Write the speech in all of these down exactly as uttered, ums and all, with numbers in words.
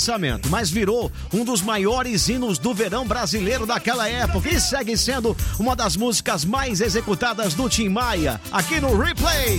mas virou um dos maiores hinos do verão brasileiro daquela época e segue sendo uma das músicas mais executadas do Tim Maia aqui no Replay.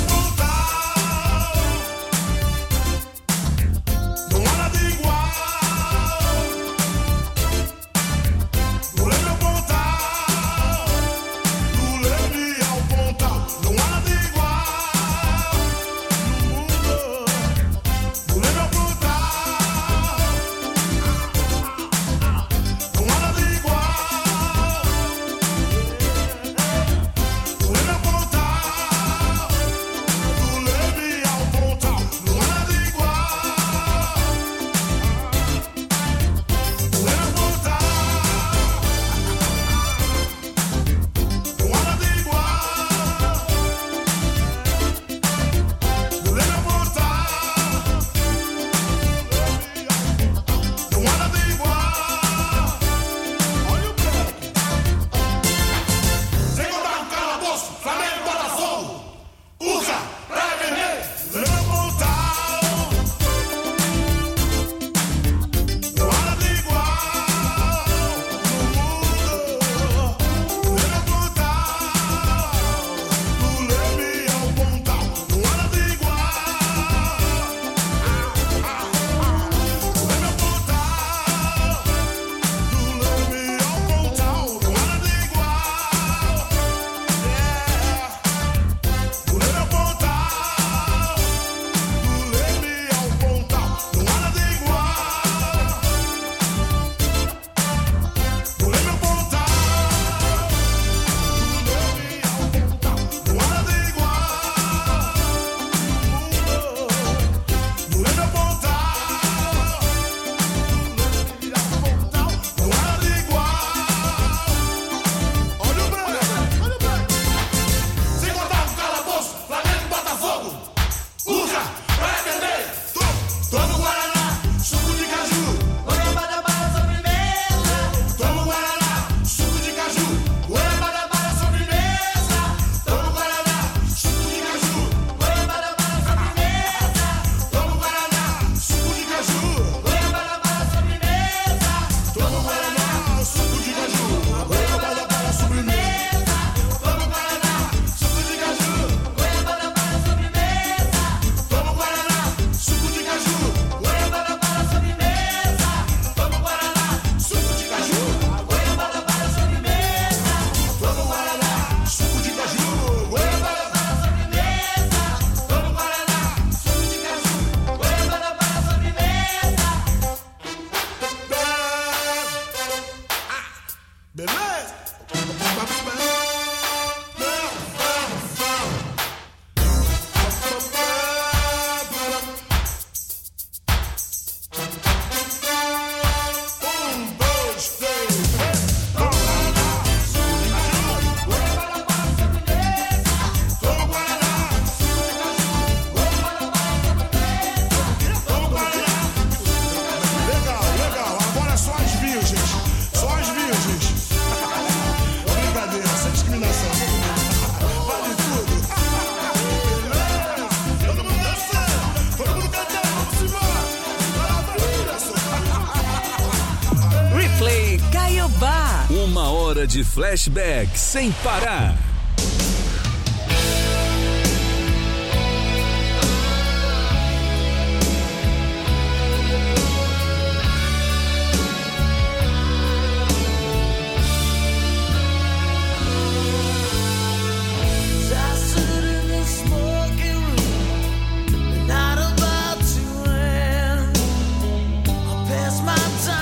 De flashback sem parar.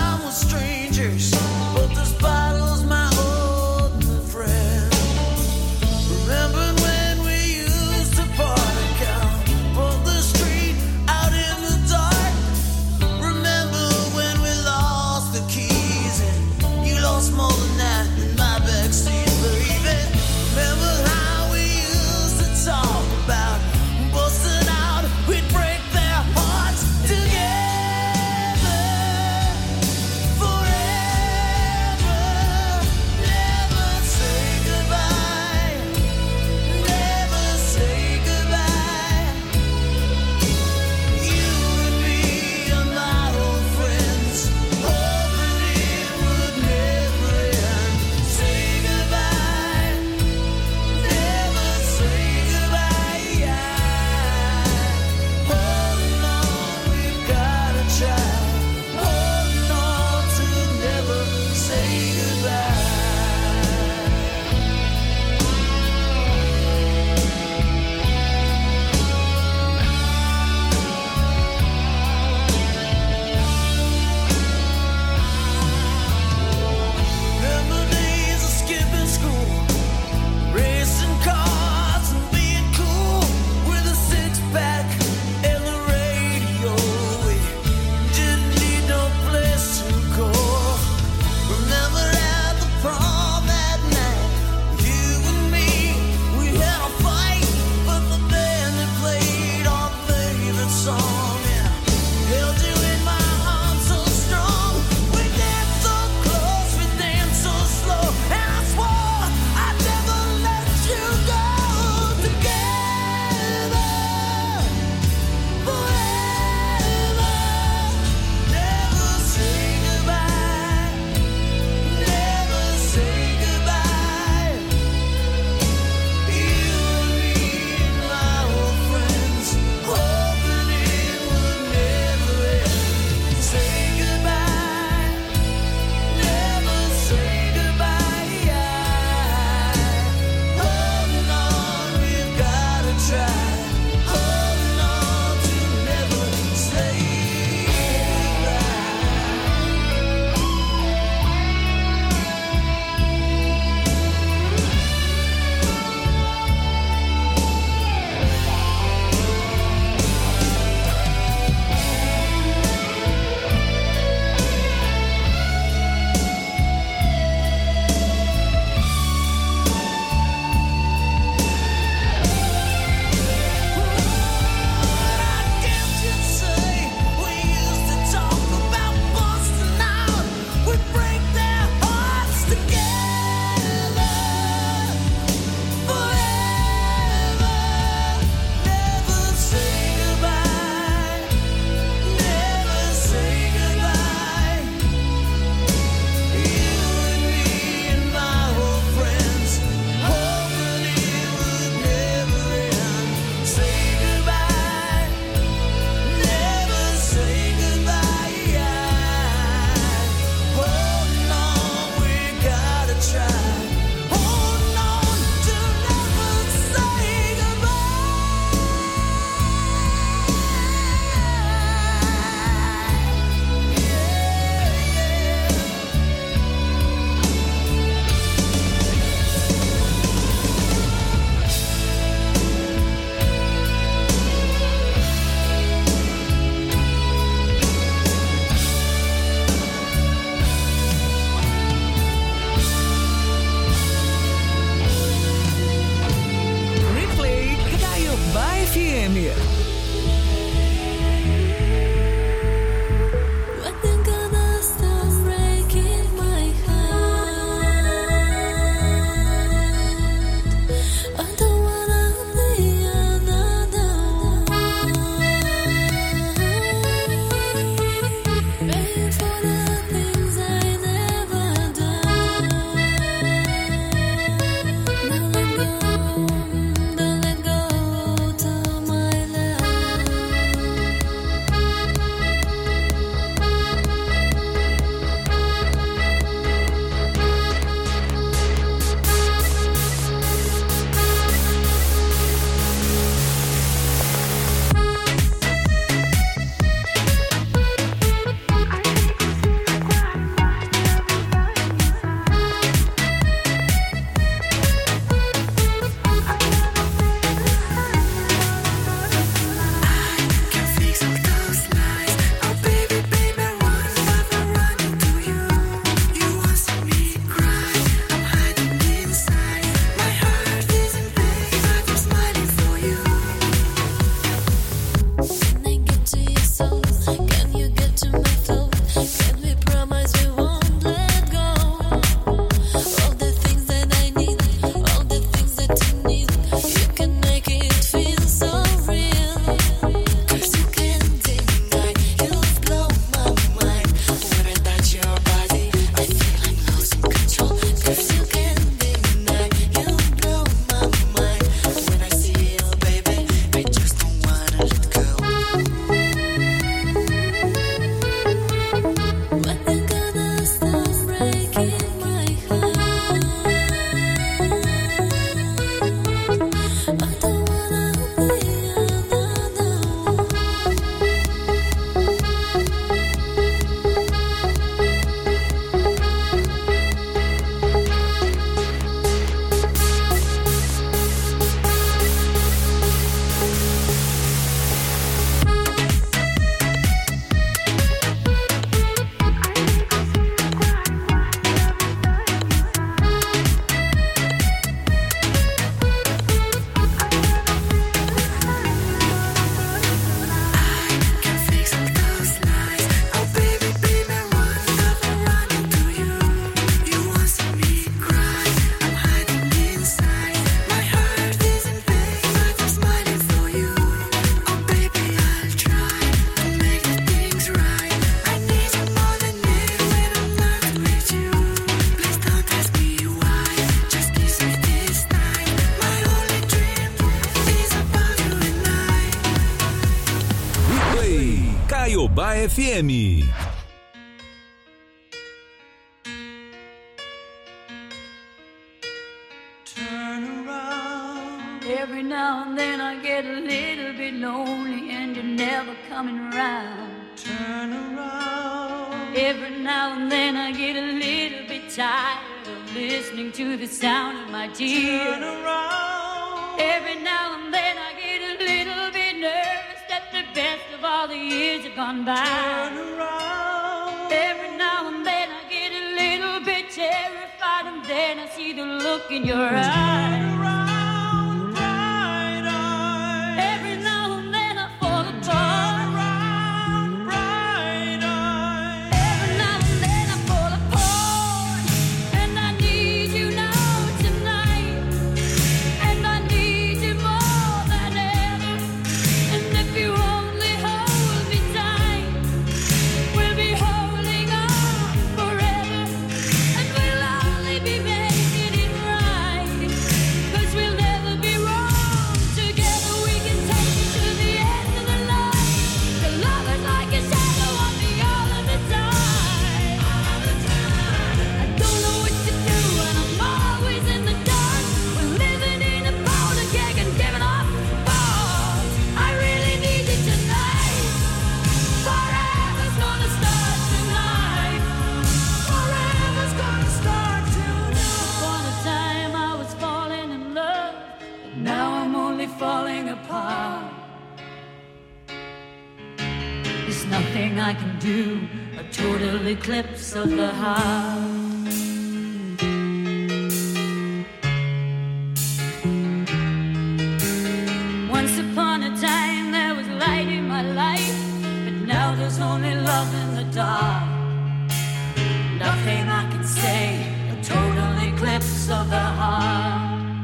Strangers, but this bottle's my old friend. F M. Every now and then I get a little bit lonely and you're never coming around. Turn around. Every now and then I get a little bit tired of listening to the sound of my tears. Turn around. Every now and then I get a little bit nervous that the best of all the years have gone by. Turn around. Every now and then I get a little bit terrified and then I see the look in your eyes. Turn around. Falling apart. There's nothing I can do, a total eclipse of the heart. Once upon a time there was light in my life, but now there's only love in the dark. Nothing I can say, a total eclipse of the heart.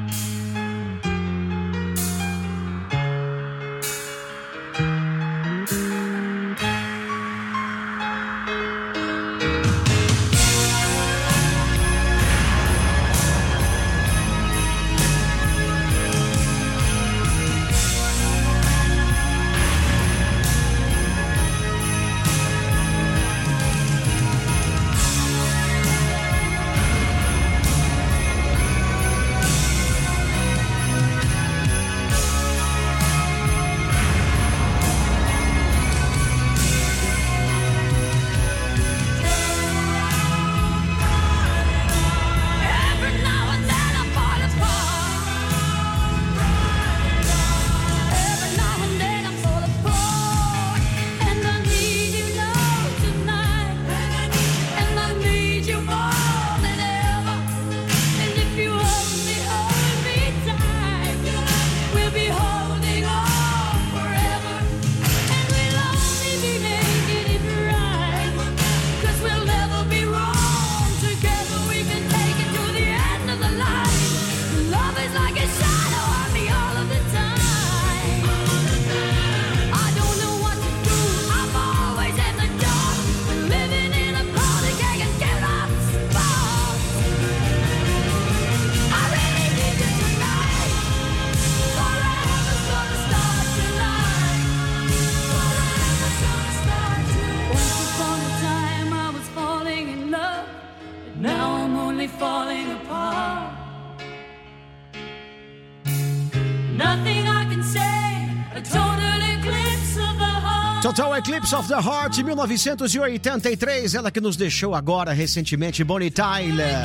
Total Eclipse of the Heart, mil novecentos e oitenta e três, ela que nos deixou agora recentemente, Bonnie Tyler.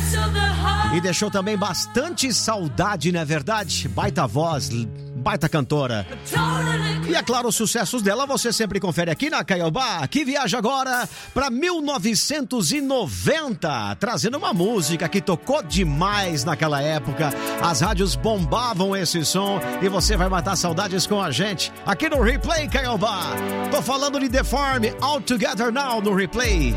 E deixou também bastante saudade, não é verdade? Baita voz, baita cantora. E é claro, os sucessos dela você sempre confere aqui na Caiobá, que viaja agora para mil novecentos e noventa, trazendo uma música que tocou demais naquela época. As rádios bombavam esse som e você vai matar saudades com a gente aqui no Replay Caiobá. Tô falando de The Farm, All Together Now no Replay.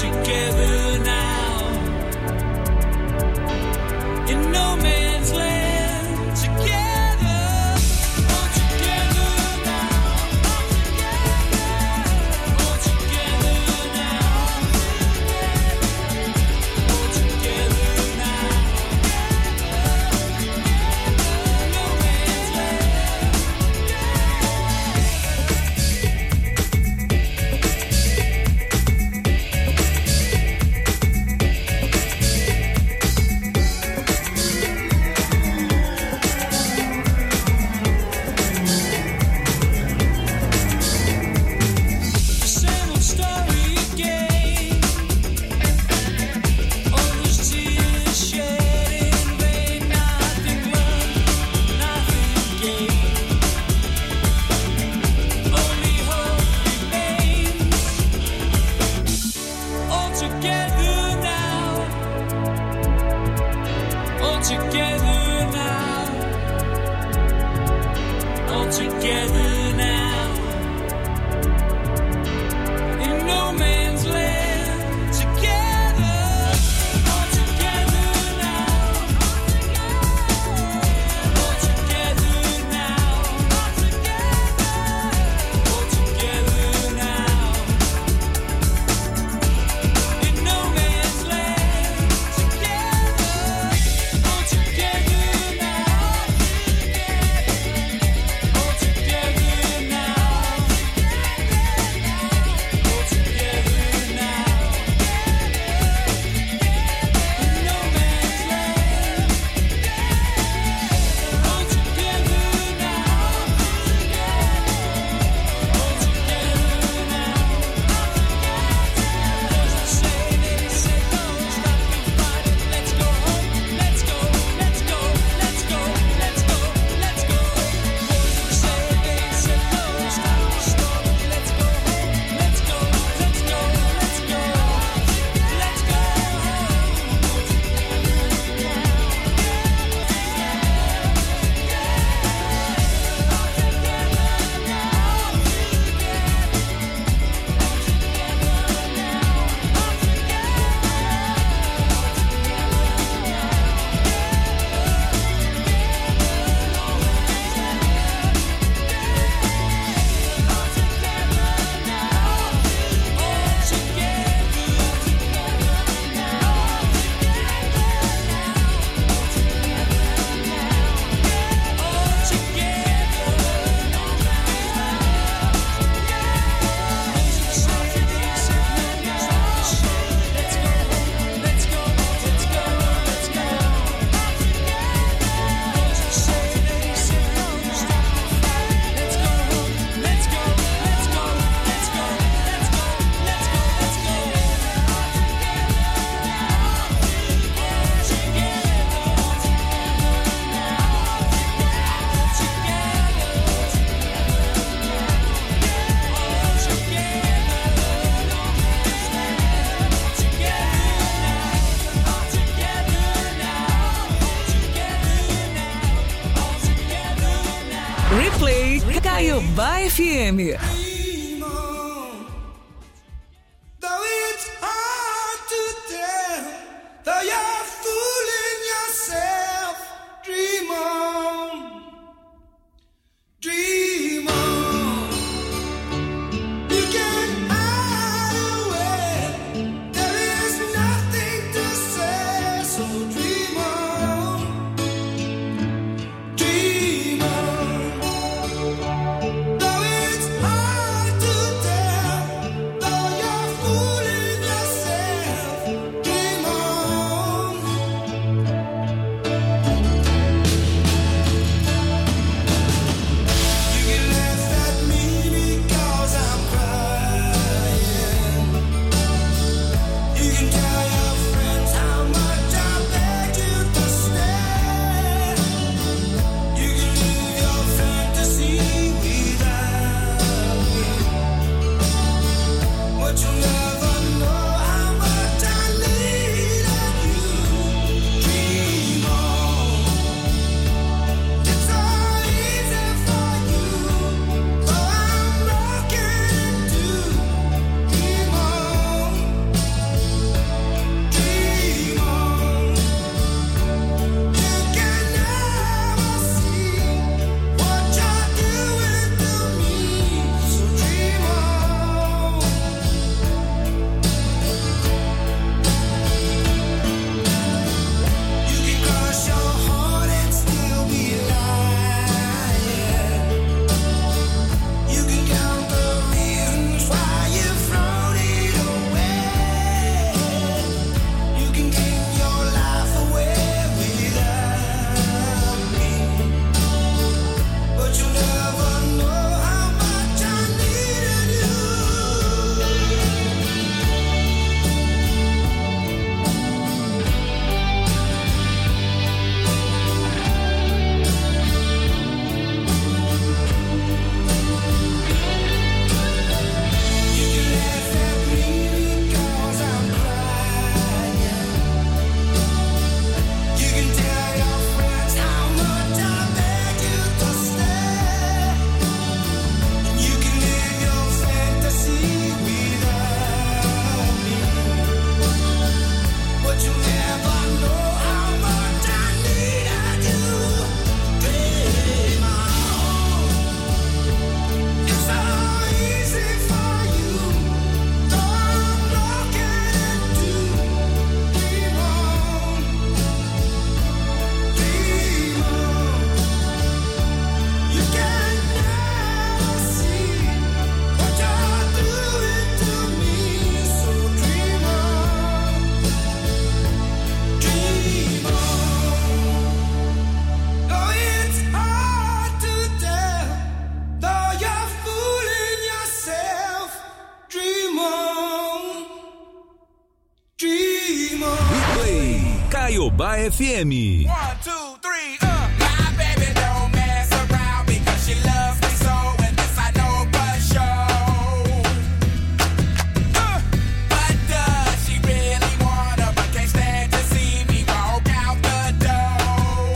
Replay Caiobá F M. Though it's hard Caiobá F M. One, two, three, uh. My baby don't mess around because she loves me so, and this I know for sure. Uh, but does she really wanna, but can't stand to see me walk out the door?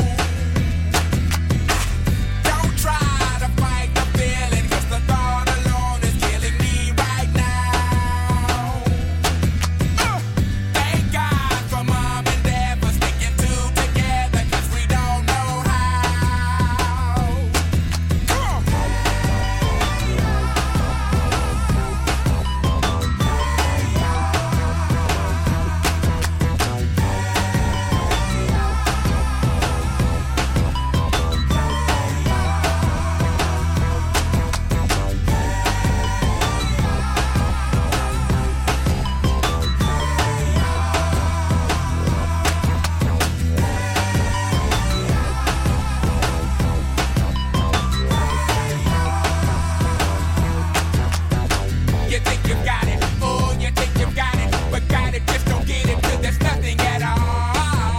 Don't try to fight the feeling, cause the thought alone is killing me right now. Uh, thank God for mom and dad for sticking two together, cause we don't know how. Come on. You think you got it, oh, you think you got it, but got it, just don't get it, till there's nothing at all.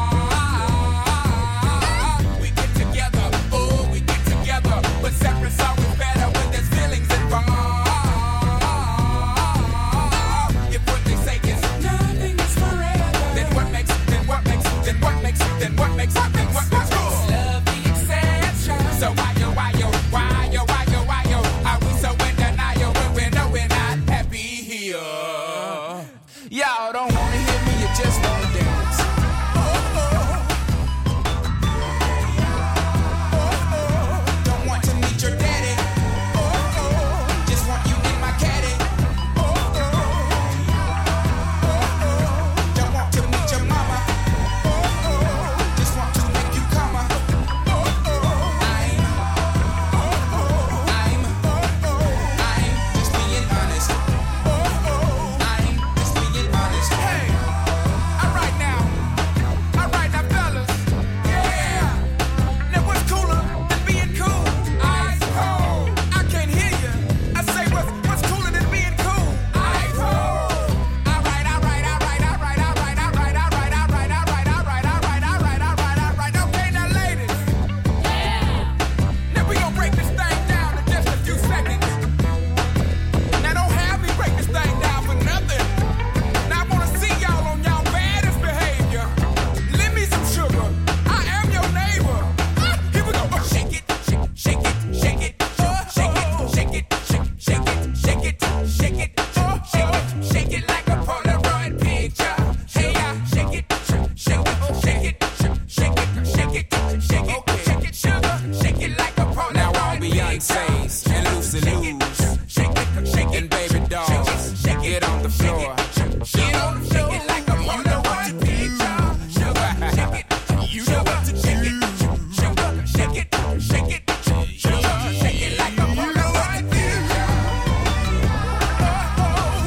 We get together, oh, we get together, but separate's always better when there's feelings involved. If what they say is nothing is forever, then what makes, then what makes, then what makes, then what makes, then what makes us love the exception? So why yo, why yo, why yo, why yo, why yo, are we so in denial when we know we're not happy here? Y'all don't wanna hear me, you just wanna dance. Oh, oh. Oh, oh. Don't want to meet your daddy. Oh, oh. Just want you in my caddy. Oh, oh. Oh, oh. Don't want to meet your mama. Oh, oh. Just want to make you come. Oh, oh. I'm, oh, oh. I'm, oh, oh. I'm just being honest. Oh, oh. I'm just being honest. Hey, all right now, all right now, fellas. Yeah. Now what's cooler than being cool? Ice cold. I can't hear you. I say what's what's cooler than being cool? Ice cold. All right, all right, all right, all right, all right, all right, all right, all right, all right, all right, all right, all right, all right, all right. Okay, now ladies. Now we gonna break this thing down in just a few seconds. Now don't have me break this thing down for nothing. Now I wanna see y'all on y'all baddest behavior. Lend me some sugar. I am your neighbor. Ah, here we go. Oh, shake it, shake, shake it, shake it, oh, shake it, shake it, shake, shake it, shake it, shake it, oh, shake it, shake it like a Polaroid picture. Hey, yeah, shake it, shake, shake it, shake it, shake it, shake it, shake it, shake it, sugar, shake it like a Polaroid Now all picture. Beyonce's and Lucy Lou's Shake it, shake it, and Baby Dolls, get on the floor. Get on the floor. Shake it like a Polaroid picture. Sugar, shake it, you know what to shake it. Sugar, shake it, shake it, sugar, shake it like a Polaroid picture. Oh,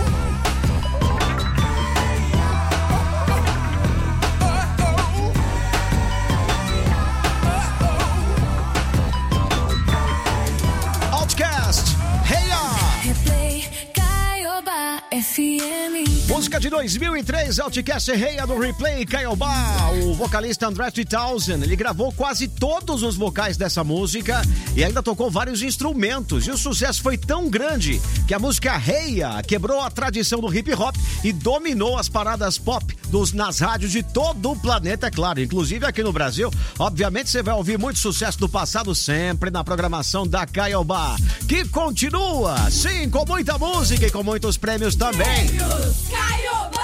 Outcast, Hey Ya! Replay Caiobá F M. Música de dois mil e três, Outcast Hey Ya do Replay Caiobá. O vocalista André three thousand, ele gravou quase todos os vocais dessa música e ainda tocou vários instrumentos. E o sucesso foi tão grande que a música Hey Ya quebrou a tradição do hip hop e dominou as paradas pop dos, nas rádios de todo o planeta, é claro, inclusive aqui no Brasil. Obviamente você vai ouvir muito sucesso do passado sempre na programação da Caiobá, que continua, sim, com muita música e com muitos prêmios também. Caiobá!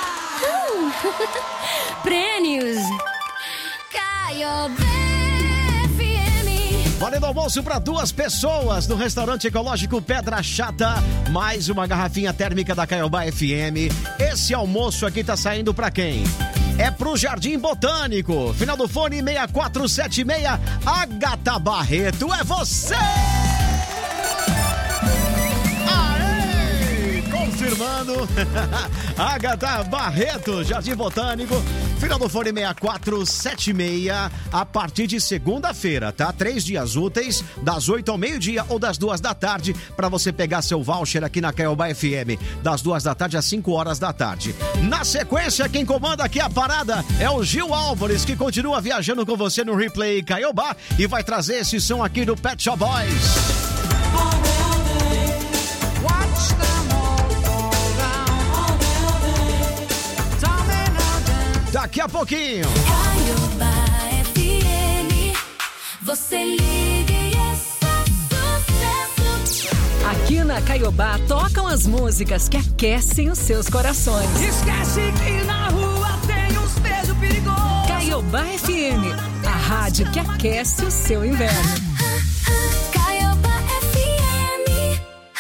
Prêmios Caiobá F M. Valendo almoço para duas pessoas no restaurante ecológico Pedra Chata. Mais uma garrafinha térmica da Caiobá F M. Esse almoço aqui tá saindo para quem? É pro Jardim Botânico. Final do fone seis quatro sete seis. Agatha Barreto, é você! Aê! Confirmando. Agatha Barreto, Jardim Botânico. Final do fone seis quatro sete seis, a partir de segunda-feira, tá? Três dias úteis, das oito ao meio-dia ou das duas da tarde, para você pegar seu voucher aqui na Caiobá F M, das duas da tarde às cinco horas da tarde. Na sequência, quem comanda aqui a parada é o Gil Álvares, que continua viajando com você no Replay Caiobá e vai trazer esse som aqui do Pet Shop Boys. Daqui a pouquinho. Caiobá F M, você liga e é sucesso. Aqui na Caiobá tocam as músicas que aquecem os seus corações. Esquece que na rua tem uns beijos perigosos. Caiobá F M, a rádio que aquece o seu inverno. Caiobá F M.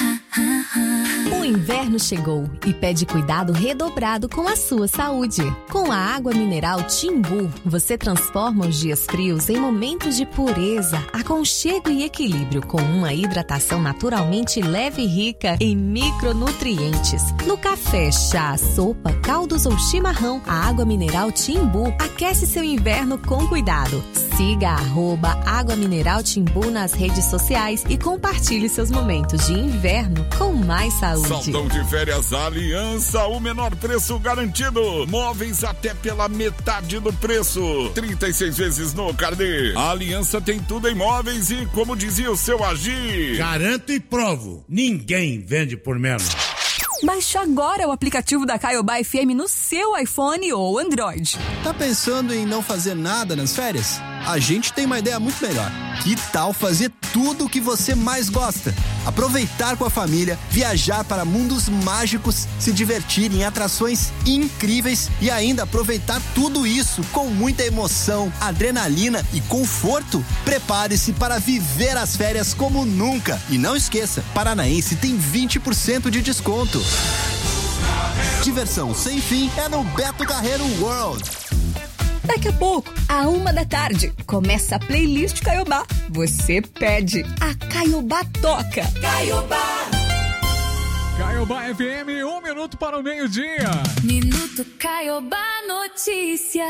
O inverno chegou e pede cuidado redobrado com a sua saúde. Com a água mineral Timbu, você transforma os dias frios em momentos de pureza, aconchego e equilíbrio, com uma hidratação naturalmente leve e rica em micronutrientes. No café, chá, sopa, caldos ou chimarrão, a água mineral Timbu aquece seu inverno com cuidado. Siga a arroba Água Mineral Timbu nas redes sociais e compartilhe seus momentos de inverno com mais saúde. Saldão de férias Aliança, o menor preço garantido. Móveis até pela metade do preço. trinta e seis vezes no carnê. A Aliança tem tudo em móveis e, como dizia o seu Agir, garanto e provo, ninguém vende por menos. Baixe agora o aplicativo da Caiobá F M no seu iPhone ou Android. Tá pensando em não fazer nada nas férias? A gente tem uma ideia muito melhor. Que tal fazer tudo o que você mais gosta? Aproveitar com a família, viajar para mundos mágicos, se divertir em atrações incríveis e ainda aproveitar tudo isso com muita emoção, adrenalina e conforto? Prepare-se para viver as férias como nunca. E não esqueça, Paranaense tem vinte por cento de desconto. Diversão sem fim é no Beto Carreiro World. Daqui a pouco, à uma da tarde, começa a playlist Caiobá. Você pede, a Caiobá toca. Caiobá! Caiobá F M, um minuto para o meio-dia. Minuto Caiobá Notícias.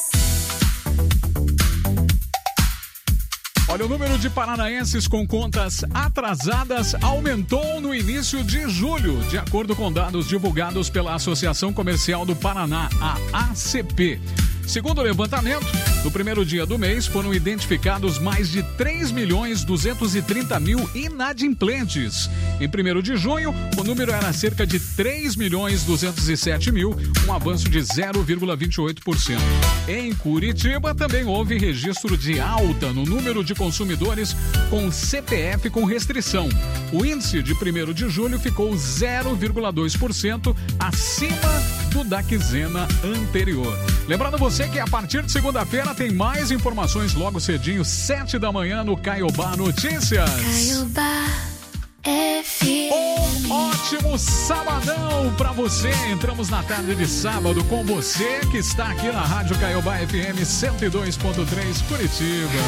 Olha, o número de paranaenses com contas atrasadas aumentou no início de julho, de acordo com dados divulgados pela Associação Comercial do Paraná, a A C P. Segundo o levantamento, no primeiro dia do mês foram identificados mais de três milhões duzentos e trinta mil inadimplentes. Em primeiro de junho, o número era cerca de três milhões duzentos e sete mil, um avanço de zero vírgula vinte e oito por cento. Em Curitiba, também houve registro de alta no número de consumidores com C P F com restrição. O índice de primeiro de julho ficou zero vírgula dois por cento acima do da quinzena anterior. Lembrando você que a partir de segunda-feira tem mais informações logo cedinho, sete da manhã no Caiobá Notícias. Caiobá F M. Um ótimo sabadão pra você. Entramos na tarde de sábado com você que está aqui na Rádio Caiobá F M cento e dois ponto três Curitiba.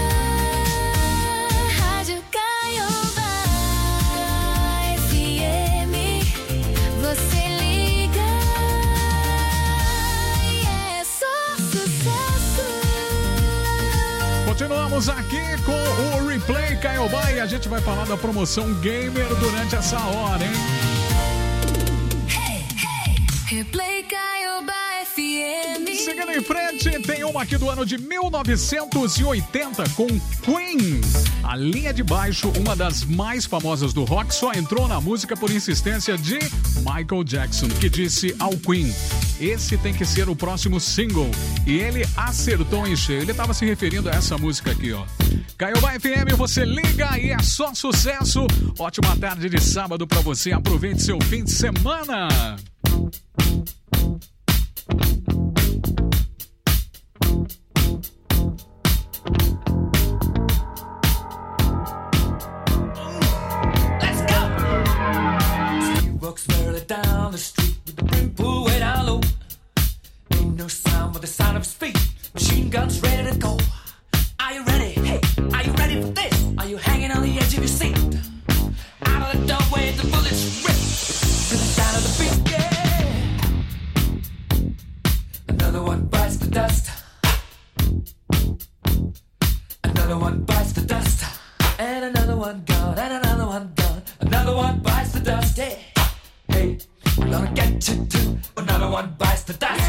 Rádio Caiobá F M. Você continuamos aqui com o Replay Caiobá e a gente vai falar da promoção Gamer durante essa hora, hein? Hey, hey. Replay Caiobá F M. Seguindo em frente, tem uma aqui do ano de mil novecentos e oitenta com Queen. A linha de baixo, uma das mais famosas do rock, só entrou na música por insistência de Michael Jackson, que disse ao Queen: esse tem que ser o próximo single. E ele acertou em cheio. Ele estava se referindo a essa música aqui, ó. Caiobá F M, você liga e é só sucesso. Ótima tarde de sábado pra você. Aproveite seu fim de semana. Let's go! He walks barely down the street with the brim pulled way down low. Ain't no sound but the sound of his feet. Machine guns ready to go. Are you ready? Hey, are you ready for this? Are you hanging on the edge of your seat? Out of the doorway, the bullets rip to the sound of the beat. Yeah. Another one bites the dust, and another one gone, and another one gone. Another one bites the dust. Hey, hey, we're gonna get you too. Another one bites the dust.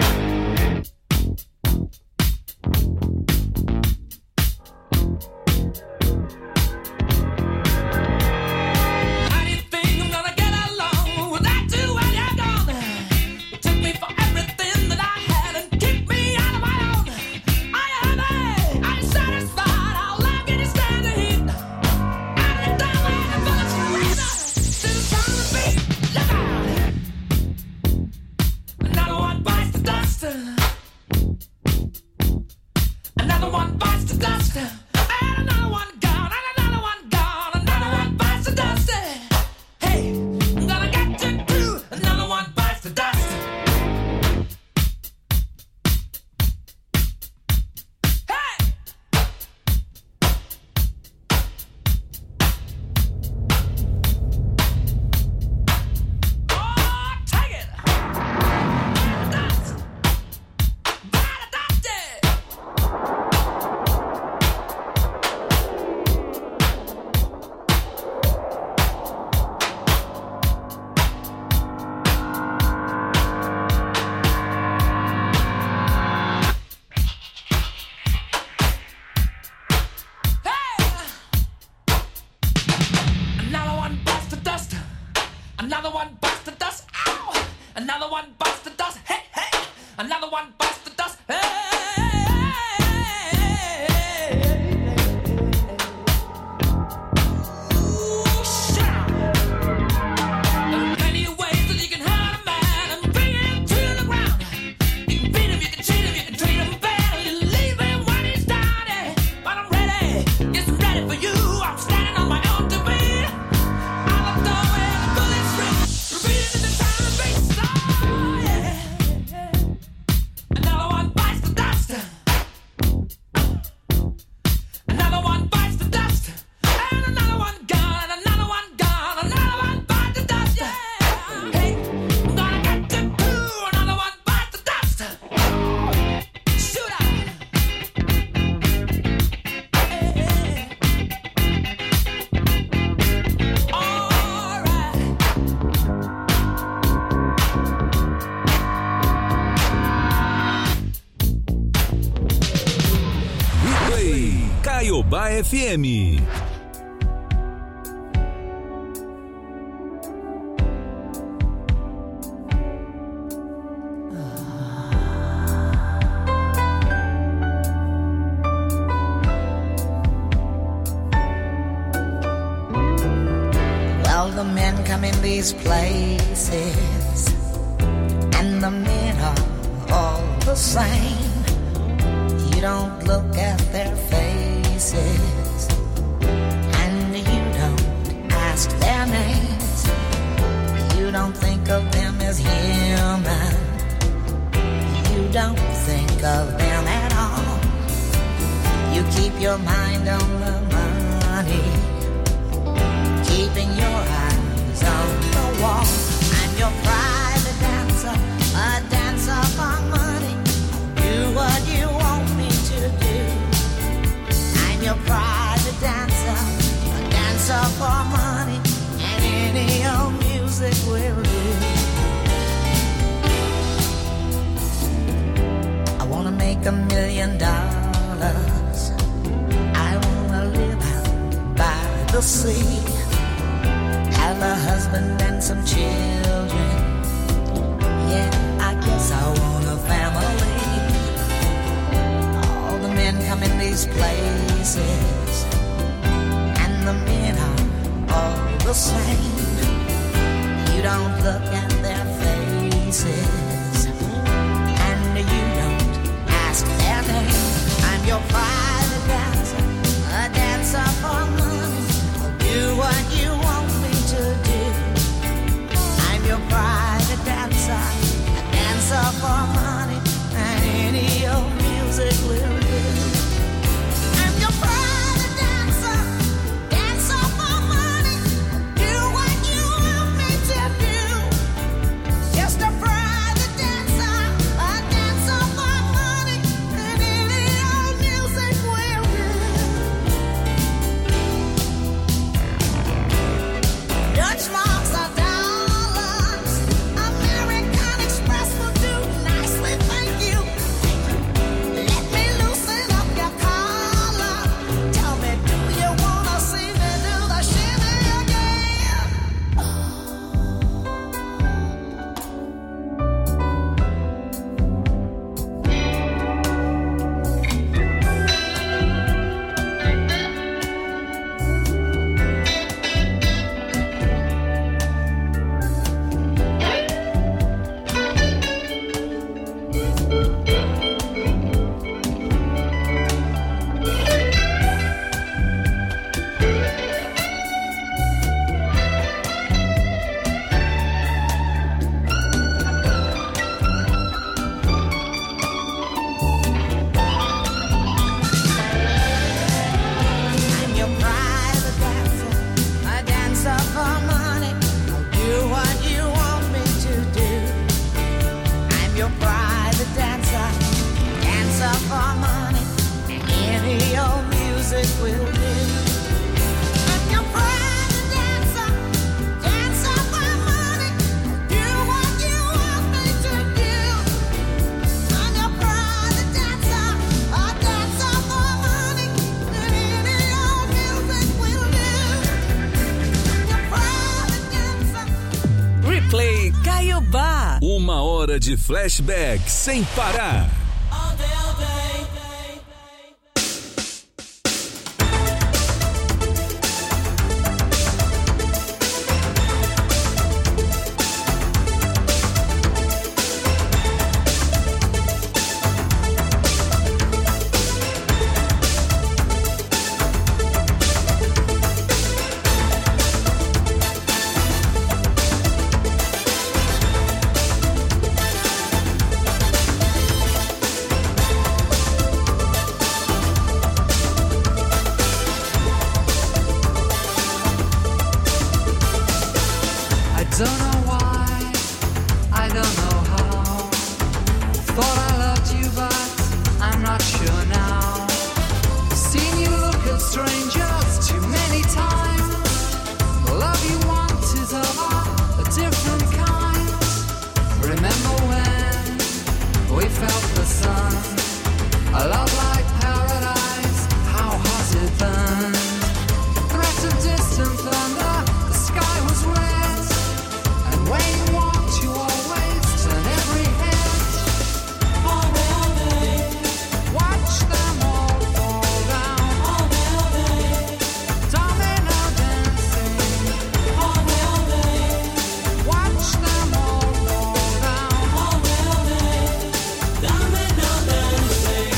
Caiobá F M. Well, the men come in these places, and the men are all the same. You don't look at their faces, and you don't ask their names. You don't think of them as human. You don't think of them at all. You keep your mind on the money, keeping your eyes on the wall. I'm your private dancer, a dancer for money. Do what you want me to do. I'm your private dancer, a dancer for money, and any old music will do. I wanna make a million dollars. I wanna live out by the sea, have a husband and some children. Yeah, I guess I want a family. All the men come in these places, and the men are all the same. You don't look at their faces, and you don't ask their name. I'm your private dancer, a dancer for money. I'll do what you want me to do. I'm your private dancer, a dancer for money, and any old music will do. I'm your private dancer, dancer for money. Do what you want me to do. Just a private dancer, a dancer for money, and any old music will do. music will do. And your private dancer, dance up my money, do what you want me to do. And your private dancer, I dance up my money, any old music will do. Your private dancer. Replay Caiobá. Uma hora de flashback sem parar. Don't know why, I don't know how. Thought I loved you, but I'm not sure now. Seen you look at strangers too many times. The love you want is of a different kind. Remember when we felt the sun? A love like paradise, how hot it burned. Threat of distant thunder, the sky was red. When you walked, you always turn every head. All day, all day. Watch them all fall down. All day, all day. Domino dancing. All day, all day. Watch them all fall down. All day, all day. Domino dancing.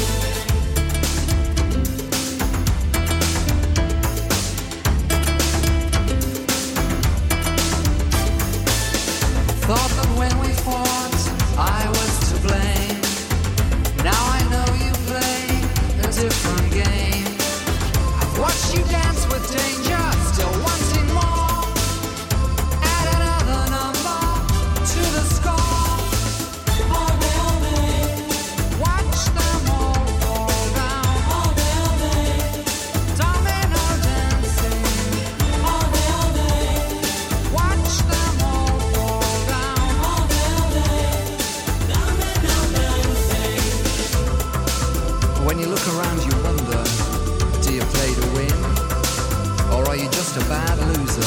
Thought that when we fought, I was to blame. Now I know you play a different game. I've watched you dance with danger, still wanting more. Add another number to the score. All day, all day. Watch them all fall down. All day, all day. Domino dancing. All day, all day. Watch them all fall down. All day, all day. Domino dancing. When you look around, you wonder, do you play to win? Or are you just a bad loser?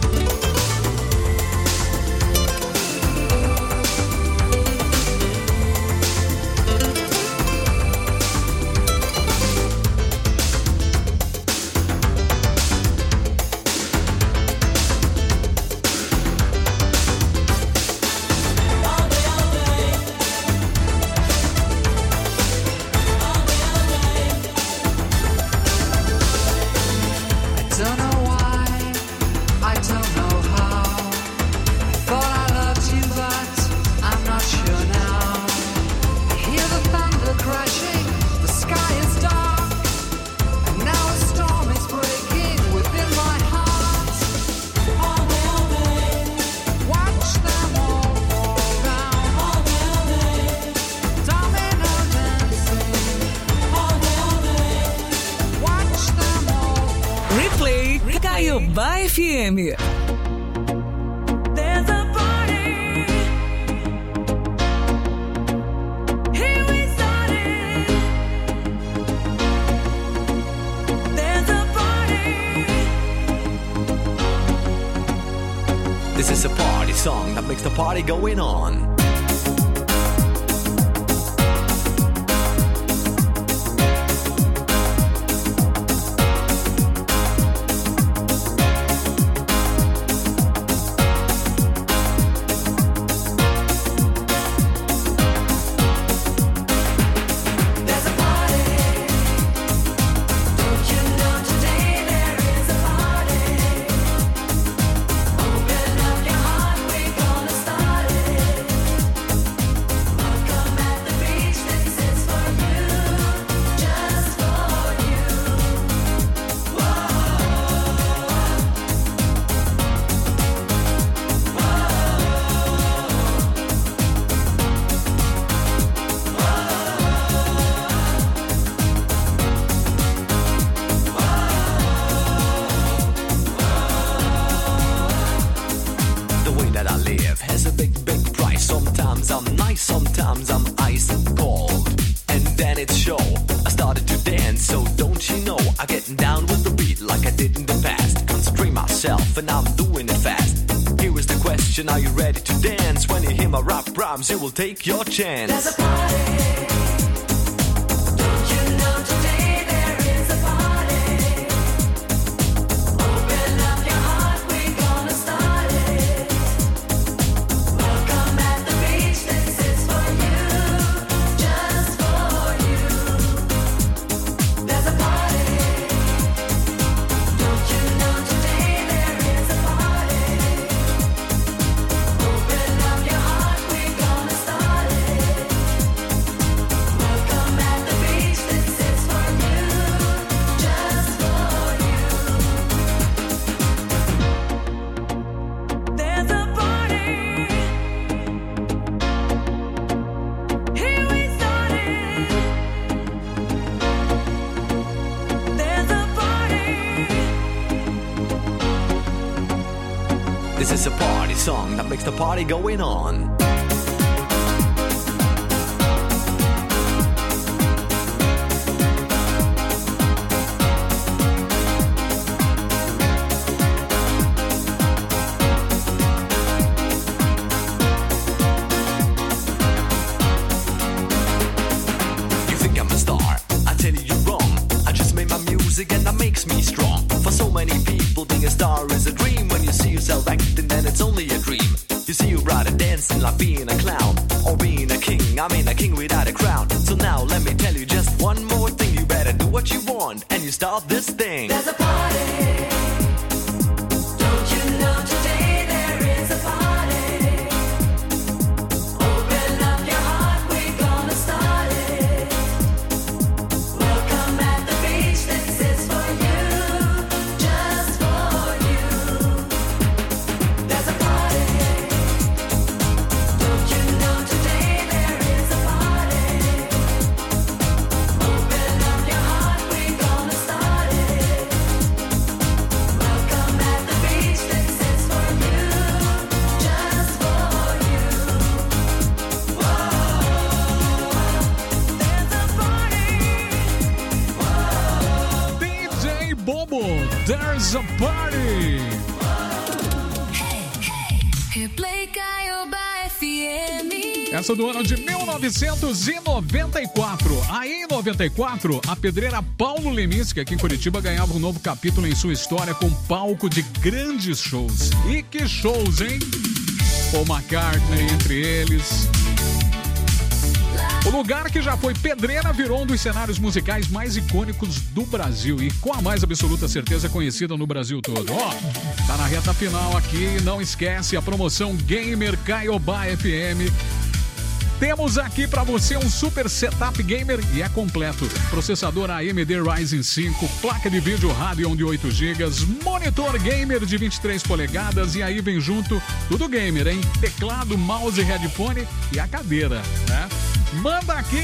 I don't know why, I don't know how. Thought I loved you, but I'm not sure now. I hear the thunder crashing, the sky is dark, and now a storm is breaking within my heart. All day, all day. Watch them all fall down. All day, all day. Domino dancing. All day, all day. Watch them all. Replay Caiobá F M. There's a party. Here we started. There's a party. This is a party song that makes the party going on. There's a party. Don't you know today there is a party? Open up your heart, we're gonna start it. and I'm doing it fast. Here is the question, are you ready to dance? When you hear my rap rhymes, you will take your chance. There's a party. Don't you know today there is a party? Open up your heart, we're gonna start it. Welcome at the beach, this is for you, just for you. There's a party. Don't you know today there is a party? Open up your heart, we're gonna start it. Welcome at the beach, this is for you, just for you. There's a party. Here we started. There's a party. This is a party song that makes the party going on. You think I'm a star? I tell you you're wrong. I just made my music and that makes me strong. For so many people, being a star is a dream. When you see yourself acting, then it's only a dream. You see your brother dancing like being a clown, or being a king. I mean a king without a crown. So now let me tell you just one more thing. You better do what you want and you start this thing. There's a party. Don't you know today there is a party? Open up your heart, we're gonna start it. Welcome at the beach, this is for you, just for you. There's a party. Don't you know today there is a party? Open up your heart, we're gonna start it. Welcome at the beach, this is for you, just for you. D J Bobo, there's a party. Replay Caiobá F M. Essa do ano de mil novecentos e noventa e quatro. Aí em noventa e quatro, a pedreira Paulo Leminski, aqui em Curitiba, ganhava um novo capítulo em sua história com palco de grandes shows. E que shows, hein? Paul McCartney entre eles. O lugar que já foi pedreira virou um dos cenários musicais mais icônicos do Brasil e com a mais absoluta certeza conhecida no Brasil todo. Ó, tá na reta final aqui, não esquece a promoção Gamer Caiobá F M. Temos aqui pra você um super setup gamer e é completo. Processador A M D Ryzen cinco, placa de vídeo Radeon de oito gigas, monitor gamer de vinte e três polegadas e aí vem junto tudo gamer, hein? Teclado, mouse, headphone e a cadeira, né? Manda aqui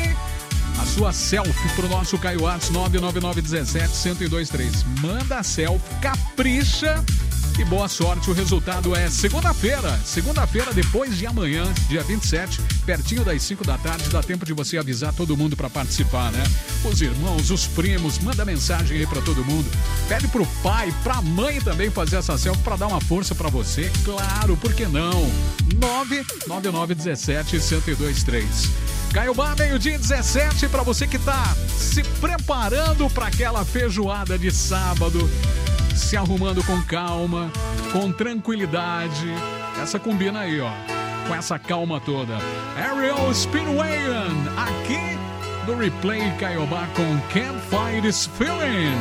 a sua selfie pro nosso Caio Whats nove nove nove um sete, um zero dois três. Manda a selfie, capricha e boa sorte. O resultado é segunda-feira. Segunda-feira, depois de amanhã, dia vinte e sete, pertinho das cinco da tarde. Dá tempo de você avisar todo mundo para participar, né? Os irmãos, os primos, manda mensagem aí para todo mundo. Pede pro pai, pra mãe também fazer essa selfie para dar uma força para você. Claro, por que não? nove nove nove um sete, um zero dois três. Caiobá, meio-dia dezessete, para você que tá se preparando para aquela feijoada de sábado, se arrumando com calma, com tranquilidade. Essa combina aí, ó, com essa calma toda. Ariel Speedwagon, aqui do Replay Caiobá com Can't Fight This Feeling.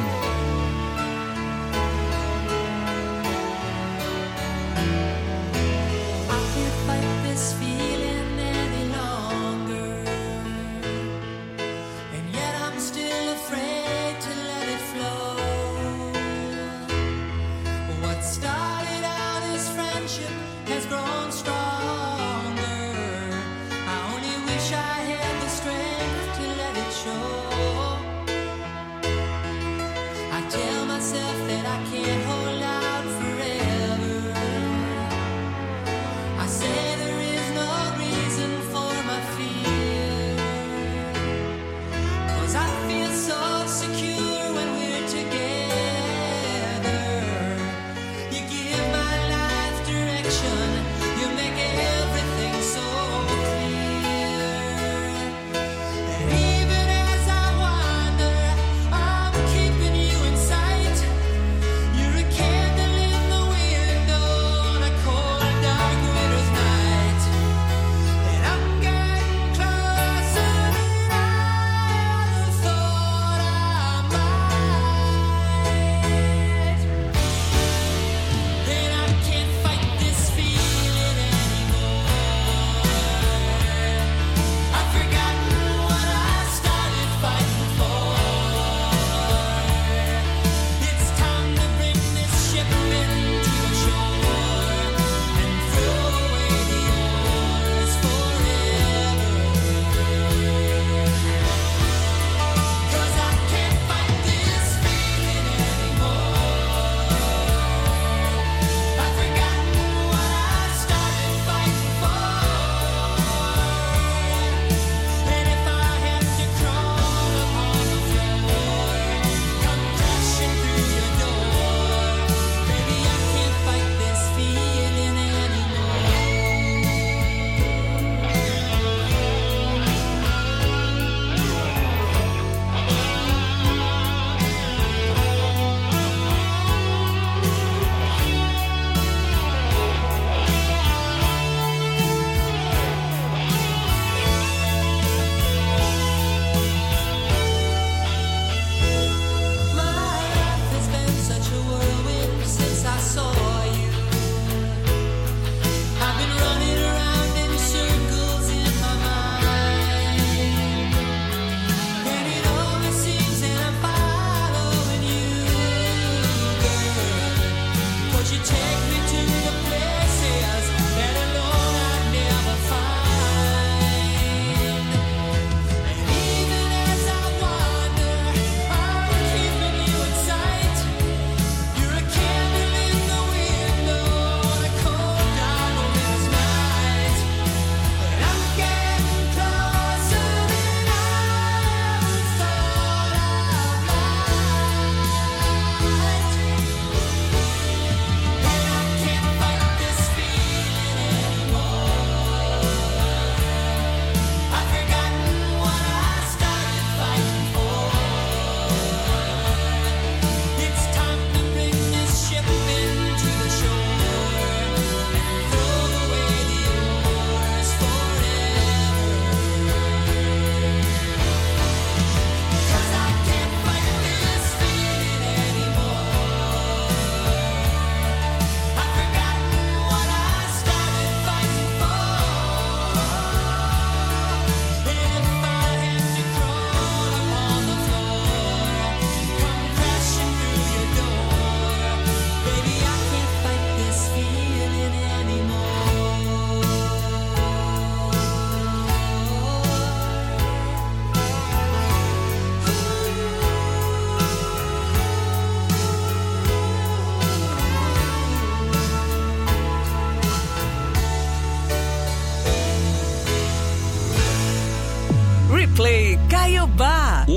Secure when we're together. You give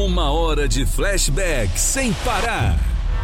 Uma hora de flashback sem parar.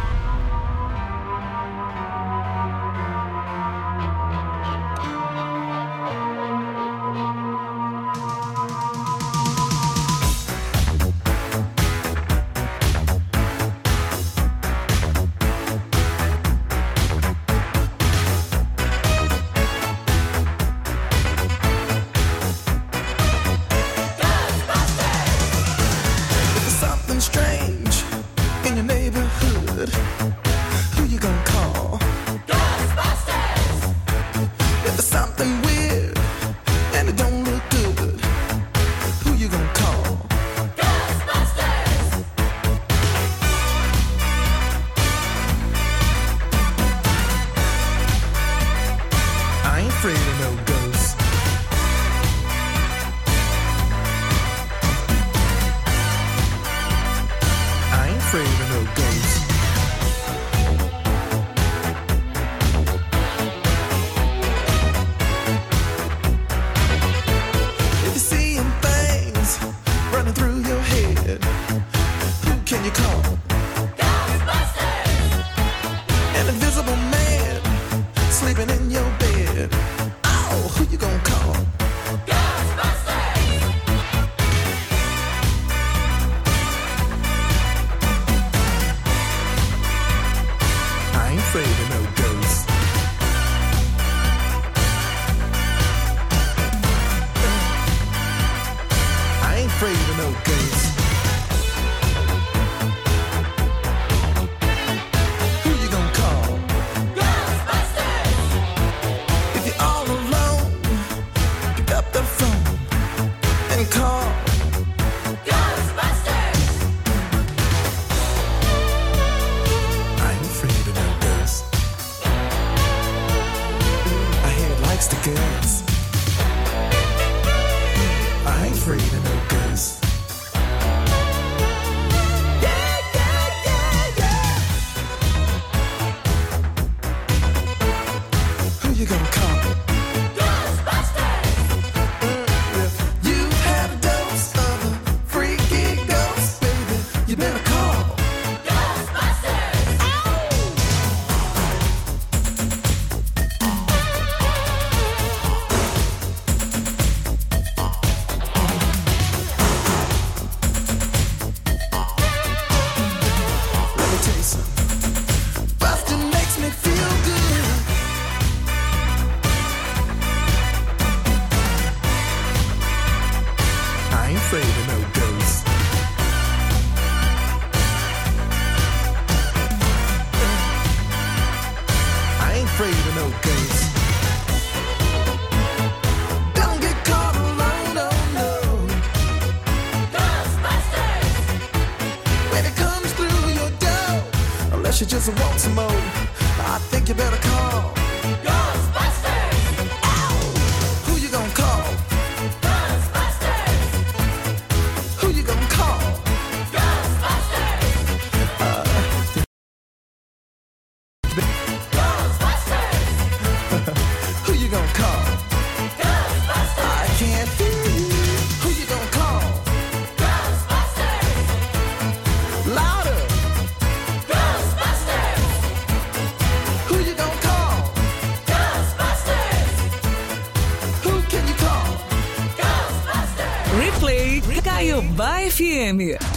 She just wants some more. I think you better call Ghostbusters. Ow! Who you gonna call? Ghostbusters. Who you gonna call? Ghostbusters. Uh, Ghostbusters. Who you gonna call? Ghostbusters. I can't hear you. Who you gonna call? Ghostbusters. Louder. Caiobá F M.